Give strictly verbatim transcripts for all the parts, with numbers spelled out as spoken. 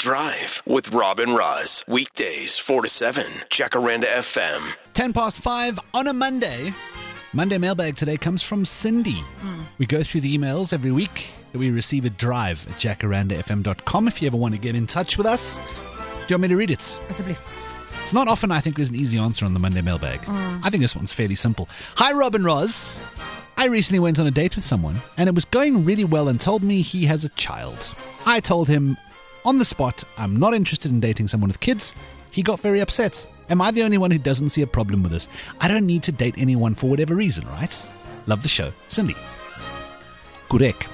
Drive with Rob and Roz. Weekdays, four to seven. Jacaranda F M. ten past five on a Monday. Monday mailbag today comes from Cindy. Mm. We go through the emails every week. We receive a drive at jacaranda f m dot com if you ever want to get in touch with us. Do you want me to read it? It's not often I think there's an easy answer on the Monday mailbag. Mm. I think this one's fairly simple. Hi, Rob and Roz. I recently went on a date with someone and it was going really well and told me he has a child. I told him on the spot I'm not interested in dating someone with kids. He got very upset. Am I the only one who doesn't see a problem with this? I don't need to date anyone for whatever reason, right? Love the show. Cindy. Correct.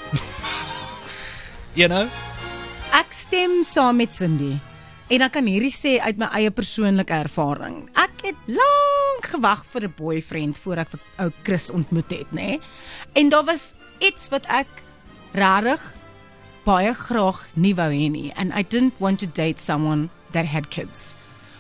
You know? Ek stem saam met Cindy. En ek kan hierdie sê uit my eie persoonlike ervaring. Ek het lank gewag vir 'n boyfriend voor ek vir ou Chris ontmoet het, nê? En daar was iets wat ek rarig baie graag nie wou hê nie. And I didn't want to date someone that had kids.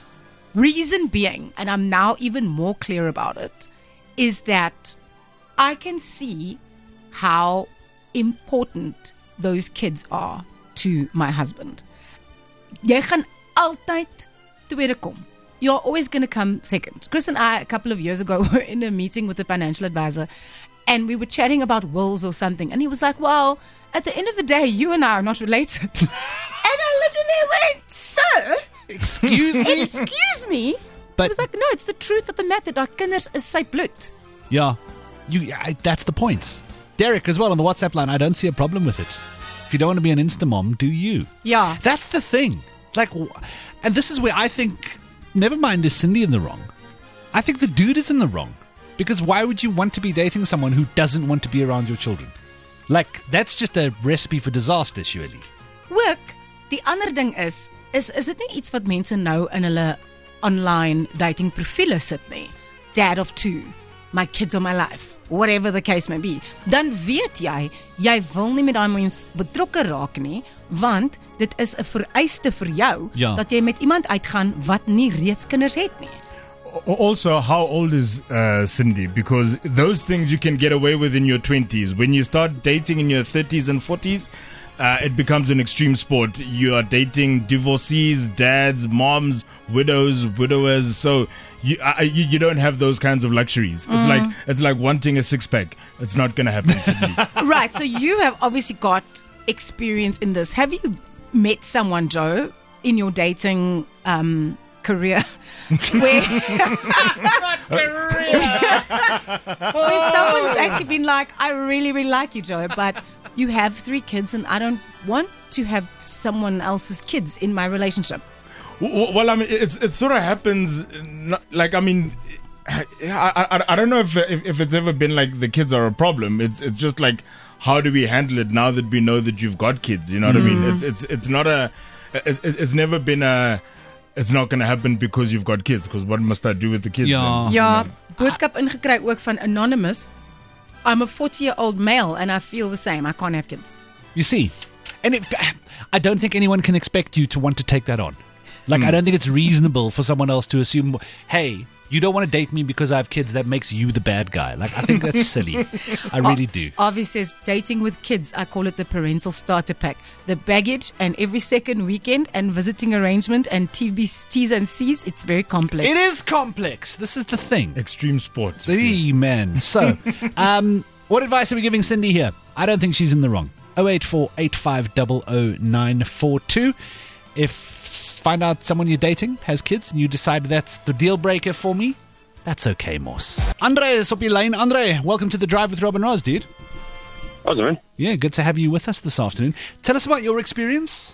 Reason being, and I'm now even more clear about it, is that I can see how important those kids are to my husband. Jy gaan altyd tweede kom. You're always going to come second. Chris and I, a couple of years ago, were in a meeting with a financial advisor, and we were chatting about wills or something, and he was like, well, at the end of the day, you and I are not related. And I literally went, sir, Excuse me? excuse me? But He was like, no, it's the truth of the matter. Daar kinders is sy bloed. yeah, you. I, that's the point. Derek as well on the WhatsApp line. I don't see a problem with it. If you don't want to be an Instamom, do you? Ja. That's the thing. Like, and this is where I think, never mind is Cindy in the wrong. I think the dude is in the wrong. Because why would you want to be dating someone who doesn't want to be around your children? Like, that's just a recipe for disaster, surely. Ook, die ander ding is, is, is dit nie iets wat mense nou in hulle online dating profiele sit nie? Dad of two, my kids are my life, whatever the case may be. Dan weet jy, jy wil nie met daai mens betrokke raak nie, want dit is 'n vereiste vir jou, Ja. dat jy met iemand uitgaan wat nie reeds kinders het nie. Also, how old is uh, Cindy? Because those things you can get away with in your twenties. When you start dating in your thirties and forties, uh, it becomes an extreme sport. You are dating divorcees, dads, moms, widows, widowers. So you uh, you, you don't have those kinds of luxuries. It's Mm. like it's like wanting a six pack. It's not going to happen, Cindy. Right, so you have obviously got experience in this. Have you met someone, Joe, in your dating um, career where, where someone's actually been like, I really, really like you, Joe, but you have three kids and I don't want to have someone else's kids in my relationship? W- Well, I mean, it's it sort of happens. Not, like, I mean, I, I I don't know if, if if it's ever been like the kids are a problem. It's it's just like, how do we handle it now that we know that you've got kids? You know what I mean? It's it's it's not a. It, it's never been a. It's not going to happen because you've got kids. Because what must I do with the kids? Ja. then? Ja, boodskap ingekry ook van Anonymous. I'm a forty-year-old male and I feel the same. I can't have kids. You see, and it, I don't think anyone can expect you to want to take that on. Like, I don't think it's reasonable for someone else to assume, hey, you don't want to date me because I have kids. That makes you the bad guy. Like, I think that's silly. I really do. Avi says, dating with kids, I call it the parental starter pack. The baggage and every second weekend and visiting arrangement and T V T's and C's, it's very complex. It is complex. This is the thing. Extreme sport. you see. Amen. So, um, what advice are we giving Cindy here? I don't think she's in the wrong. oh eight four eight five zero zero nine four two. If find out someone you're dating has kids and you decide that's the deal breaker for me, that's okay, Moss. Andre is op die lyn. Andre, welcome to the Drive with Rob and Roz, dude. How's it, man? Yeah, good to have you with us this afternoon. Tell us about your experience.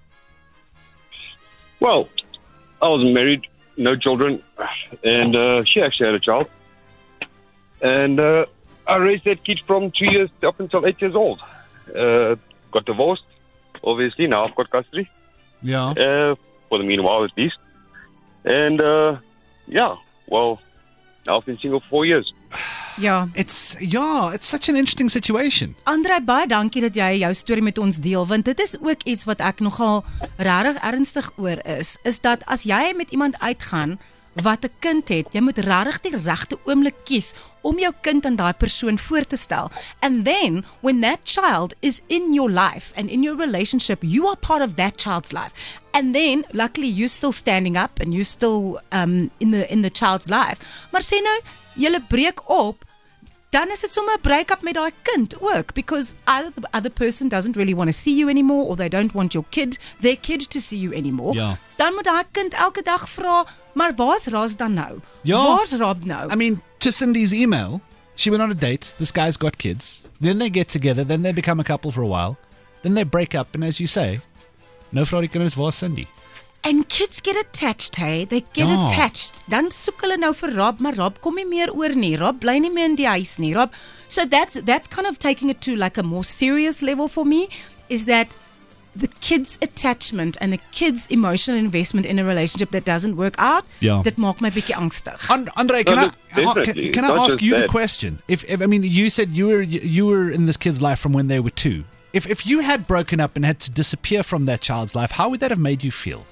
Well, I was married, no children, and uh, she actually had a child. And uh, I raised that kid from two years up until eight years old. Uh, got divorced, obviously. Now I've got custody. Yeah. Uh, for the meanwhile, at least. And, uh, yeah, well, now I've been single for four years. Ja. It's yeah, it's such an interesting situation. Andre, baie dankie dat jy jou storie met ons deel, want dit is ook iets wat ek nogal regtig ernstig oor is, is dat as jy met iemand uitgaan wat 'n kind het, jy moet regtig die regte oomblik kies om jou kind aan daai persoon voor te stel. And then when that child is in your life and in your relationship, you are part of that child's life. And then luckily you still standing up and you still um in the in the child's life. Maar sê nou, julle breek op, dan is dit sommer 'n break-up met daai kind ook, because either the other person doesn't really want to see you anymore, or they don't want your kid, their kid to see you anymore. Ja. Dan moet daai kind elke dag vra, maar waar's Ras dan nou? Ja. Waar's Rob nou? I mean, to Cindy's email, she went on a date. This guy's got kids. Then they get together. Then they become a couple for a while. Then they break up. And as you say, no vrou die kinders, waar's Cindy? And kids get attached, hey, they get Ja. attached. Dan soek hulle nou vir Rob, maar Rob kom nie meer oor nie. Rob bly nie meer in die huis nie. Rob, so that's that's kind of taking it to like a more serious level for me, is that the kids' attachment and the kids' emotional investment in a relationship that doesn't work out, Ja. dit maak my bietjie angstig. And, Andre, can No, I look, can, definitely. can I Not ask just you the that. question? If, if I mean, you said you were you were in this kid's life from when they were two. If if you had broken up and had to disappear from that child's life, how would that have made you feel?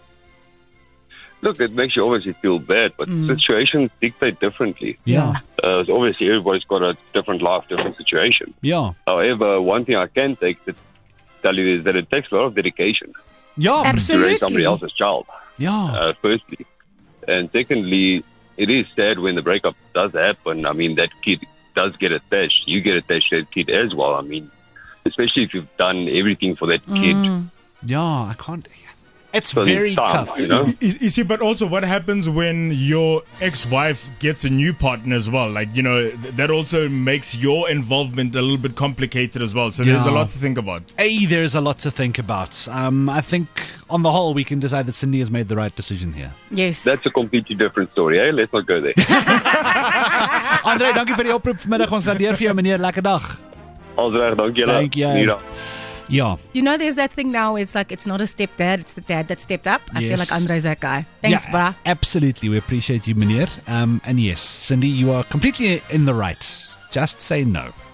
Look, it makes you obviously feel bad, but situations dictate differently. Yeah. Uh, so obviously, everybody's got a different life, different situation. Yeah. However, one thing I can take to tell you is that it takes a lot of dedication Yeah. to Absolutely. raise somebody else's child, Yeah. uh, firstly. And secondly, it is sad when the breakup does happen. I mean, that kid does get attached. You get attached to that kid as well. I mean, especially if you've done everything for that kid. Yeah. I can't. It's for very time, tough. You know? You, you see, but also what happens when your ex-wife gets a new partner as well? Like, you know, th- that also makes your involvement a little bit complicated as well. So there's a Yeah. lot to think about. Hey, there's a lot to think about. Um, I think on the whole, we can decide that Cindy has made the right decision here. Yes. That's a completely different story, eh? Let's not go there. Andre, dankie vir die oproep vanmiddag. Ons waardeer vir jou, meneer. Lekker dag. Alles reg, dankie julle. Dank jy. Nira. Ja. You know, there's that thing now, it's like, it's not a stepdad, it's the dad that stepped up. I feel Yes. like Andre's that guy. Thanks, yeah, brah. Absolutely. We appreciate you, meneer. Um, and yes, Cindy, you are completely in the right. Just say no.